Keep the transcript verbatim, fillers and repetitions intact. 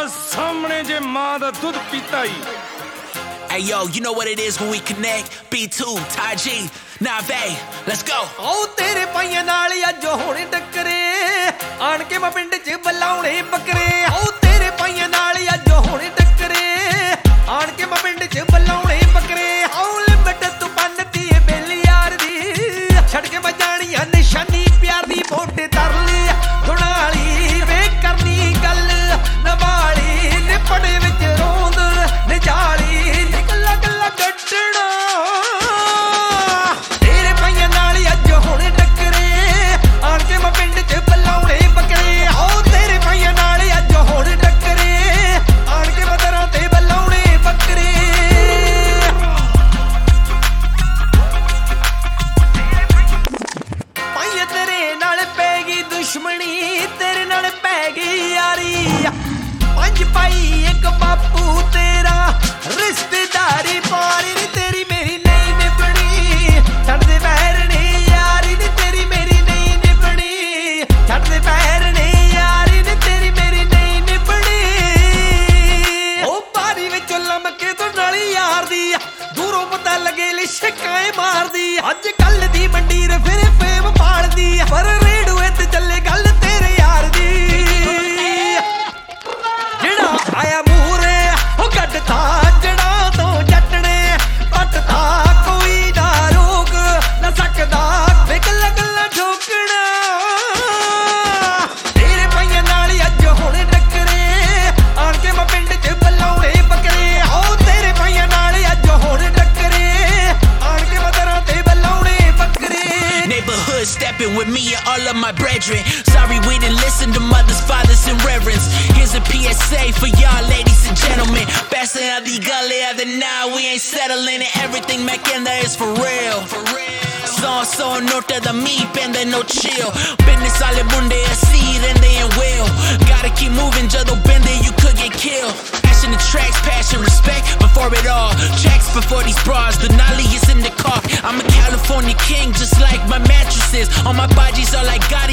ਸਾਹਮਣੇ ਜੇ ਮਾਂ ਦਾ ਦੁੱਧ ਪੀਤਾ ਹੀ Hey yo, you know what it is when we connect. B two, Ty G, Nave, let's go. ਆਓ ਤੇਰੇ ਪਾਈਆਂ ਨਾਲ ਅੱਜ ਹੁਣ ਟੱਕਰੇ ਆਣ ਕੇ ਮੈਂ ਪਿੰਡ 'ਚ ਬੁਲਾਉਣੇ ਬੱਕਰੇ ਆਓ ਤੇਰੇ ਪਾਈਆਂ ਨਾਲ ਅੱਜ ਹੁਣ ਟੱਕਰੇ ਆਣ ਕੇ ਮੈਂ ਪਿੰਡ 'ਚ ਬੁਲਾਉਣੇ ਬੱਕਰੇ ਆਓ ਲਿਮਟ ਤੂੰ ਬੰਨਤੀ ਏ ਬਿੱਲ ਯਾਰ ਦੀ ਛੱਡ ਕੇ ਮੈਂ ਜਾਣੀ ਆ ਨਿਸ਼ਾਨੀ ਪਿਆਰ ਦੀ ਵੋਟ ਤਰ ਲਈ ਦੁਨਾਲੀ ਵੇ ਕਰਨੀ ਗੱਲ ਨਵਾਲੀ ਨਿਪੜੇ ਵਿੱਚ ਰੋਂਦ ਨਜਾਲੀ ਨਿਕਲਾ ਕੱਲਾ ਗੱਟਣਾ ਤੇਰੇ ਪਾਈਆਂ ਨਾਲ ਅੱਜ ਹੁਣ ਟੱਕਰੇ ਆਣ ਕੇ ਮੈਂ ਪਿੰਡ 'ਚ ਬੁਲਾਉਣੇ ਬੱਕਰੇ ਆਓ ਤੇਰੇ ਪਾਈਆਂ ਨਾਲ ਅੱਜ ਹੁਣ ਟੱਕਰੇ ਆਣ ਕੇ ਮੈਂ ਦਰਾਂ ਤੇ ਬੁਲਾਉਣੇ ਬੱਕਰੇ ਪਾਈਆਂ ਤੇਰੇ ਨਾਲ ਪੈ ਗਈ ਦੁਸ਼ਮਣੀ ਤੇਰੇ ਨਾਲ ਪੈ ਗਈ ਯਾਰੀ ਪੰਜ ਭਾਈ ਇੱਕ ਬਾਪੂ ਤੇਰਾ ਰਿਸ਼ਤੇਦਾਰੀ ਪਾਰੀ ਨੀ ਤੇਰੀ ਮੇਰੀ ਨਹੀਂ ਨਿਭਣੀ ਛੱਡਦੇ ਪੈਰ ਨੇ ਯਾਰੀ ਨੀ ਤੇਰੀ ਮੇਰੀ ਨਹੀਂ ਨਿਭਣੀ ਛੱਡਦੇ ਪੈਰ ਨੇ ਯਾਰੀ ਨੀ ਤੇਰੀ ਮੇਰੀ ਨਹੀਂ ਨਿਭਣੀ ਉਹ ਬਾਰੀ ਵਿੱਚੋਂ ਲਮਕੇ ਤੋਂ ਨਾਲੀ ਯਾਰ ਦੀ ਦੂਰੋਂ ਪਤਾ ਲੱਗੇ ਲਿਸ਼ਕਾਂ ਮਾਰਦੀ ਅੱਜ ਕੱਲ ਦੀ ਮੰਡੀਰ ਫਿਰ ਫੇਮ ਪਾਲਦੀ ਪਰ ਰੇਡੂਏ ਤੇ ਚੱਲੇ ਗੱਲ ਤੇਰੇ ਯਾਰ ਦੀ ਜਿਹੜਾ ਆਇਆ ਮੂਰੇ ਉਹ ਕੱਢਤਾ ਜੜਾ ਤੋਂ ਜੱਟਣੇ ਪੱਟਦਾ ਕੋਈ ਨਾ ਰੋਕ ਨਾ ਸਕਦਾ ਵੇ ਗੱਲਾਂ ਗੱਲਾਂ ਠੋਕਣਾ ਤੇਰੇ ਪਾਈਆਂ ਨਾਲ ਅੱਜ ਹੁਣ ਟੱਕਰੇ ਆਣ ਕੇ ਮੈਂ ਪਿੰਡ 'ਚ ਬੁਲਾਉਣੇ ਬੱਕਰੇ ਆਓ ਤੇਰੇ ਪਾਈਆਂ ਨਾਲ ਅੱਜ ਹੁਣ ਟੱਕਰੇ ਆਣ ਕੇ ਮੈਂ ਦਰਾਂ ਤੇ ਬੁਲਾਉਣੇ ਬੱਕਰੇ Neighborhood stepping with me and all of my brethren. Sorry we didn't listen to mothers, fathers, and reverends. Here's a P S A for y'all ladies and gentlemen. Passing out the gully of the now, we ain't settling it. Everything back in there is for real. For real. Son, son, norte de mi, pende no chill. Business all in munde, así, rende and will. Gotta keep moving, jado bende, you could get killed. Passion the tracks, passion, respect before it all. Checks before these bras, the nolly is in the car. I'm a California king, just like my mattresses. All my bodies are like God